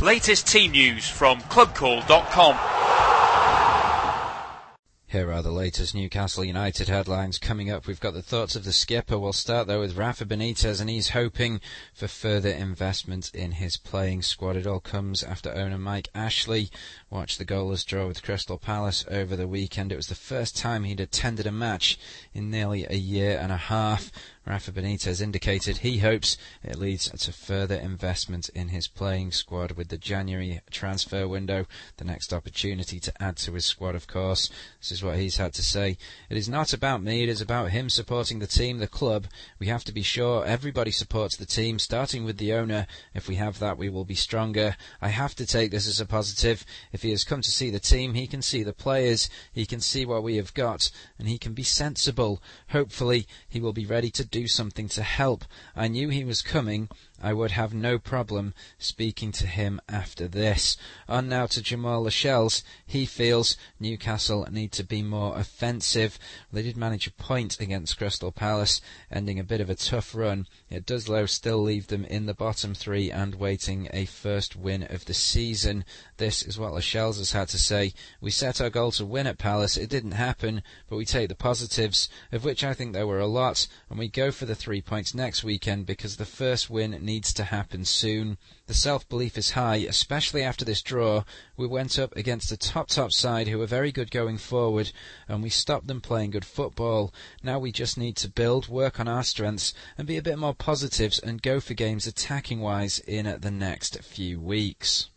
Latest team news from clubcall.com. Here are the latest Newcastle United headlines coming up. We've got the thoughts of the skipper. We'll start though with Rafa Benitez, and he's hoping for further investment in his playing squad. It all comes after owner Mike Ashley watched the goalless draw with Crystal Palace over the weekend. It was the first time he'd attended a match in nearly a year and a half. Rafa Benitez indicated he hopes it leads to further investment in his playing squad with the January transfer window, the next opportunity to add to his squad, of course. This is what he's had to say. It is not about me, it is about him supporting the team, the club. We have to be sure everybody supports the team, starting with the owner. If we have that, we will be stronger. I have to take this as a positive. If he has come to see the team, he can see the players, he can see what we have got, and he can be sensible. Hopefully, he will be ready to do something to help. I knew he was coming. I would have no problem speaking to him after this. On now to Jamal Lascelles. He feels Newcastle need to be more offensive. They did manage a point against Crystal Palace, ending a bit of a tough run. It does, though, still leave them in the bottom three and waiting a first win of the season. This is what Lascelles has had to say. We set our goal to win at Palace. It didn't happen, but we take the positives, of which I think there were a lot, and we go for the 3 points next weekend because the first win needs to happen soon. The self-belief is high, especially after this draw. We went up against a top side who are very good going forward, and we stopped them playing good football. Now we just need to build, work on our strengths, and be a bit more positives and go for games attacking-wise in the next few weeks.